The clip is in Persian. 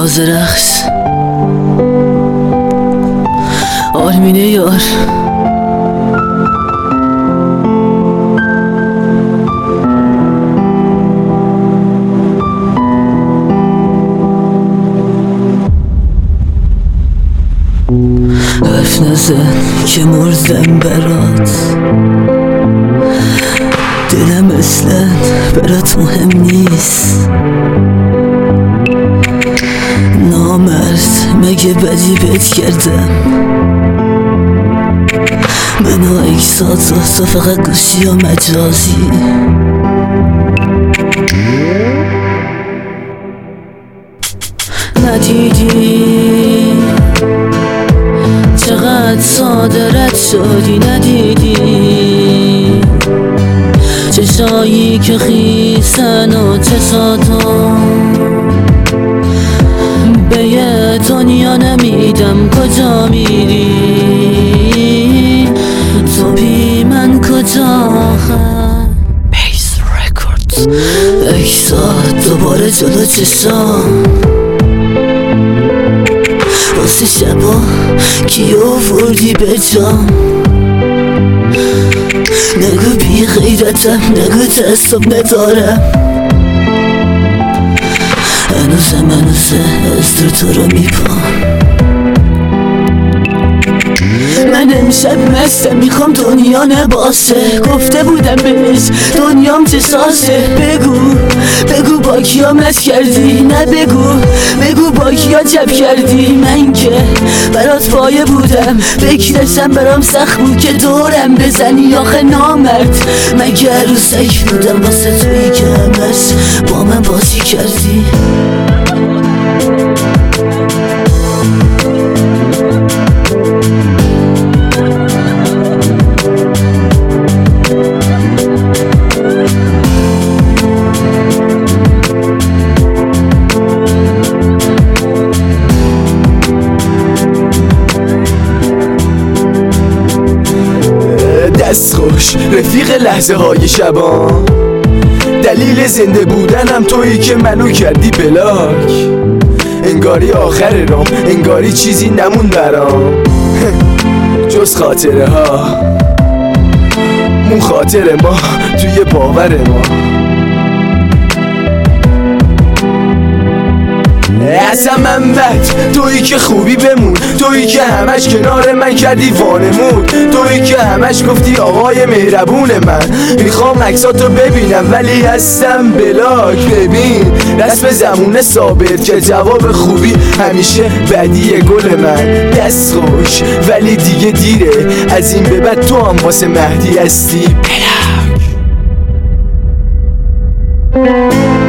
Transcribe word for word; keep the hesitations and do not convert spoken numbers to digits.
ناز رقص آرمین یار حرف نزن که مردم برات، دلم اصلا برات مهم نیست. نامرد مگه بدی بهت کردم؟ من و اکسات تو فقط گوشی و مجازی. ندیدی چقدر ساده رد شدی؟ ندیدی چشایی که خیسن و چشاتو به یه دنیا نمیدم. کجا میری تو بی من؟ کجا بیس رکورد اکسات دوباره جلو چشام واسه شبا کی آوردی به جام؟ نگو بی غیرتم، نگو تعصب ندارم. هنوزم هنوزه از تو تو رو میپام. من امشب مستم میخوام دنیا نباسه. گفته بودم بهش دنیام چشاشه. بگو بگو با کیا مست کردی؟ نه بگو بگو با کیا جب کردی؟ من که برات پایه بودم، فکرشم برام سخت بود که دورم بزنی. آخه نامرد مگه عروسک بودم واسه تویی که همش با من بازی کردی؟ دست خوش رفیق لحظه های شبان، دلیل زنده بودنم تویی که منو کردی بلاک. انگاری آخر رام، انگاری چیزی نمون برام جز خاطره ها، مون خاطر ما توی باور ما. اصلا من بد تویی که خوبی بمون، تویی که همش کنار من کردی وانمون، تویی که همش گفتی آقای مهربون من. میخوام عکساتو ببینم ولی هستم بلاک. ببین رسم زمونه ثابت که جواب خوبی همیشه بدیه گل من. دست خوش ولی دیگه دیره، از این به بعد تو هم واسه مهدی هستی بلاک.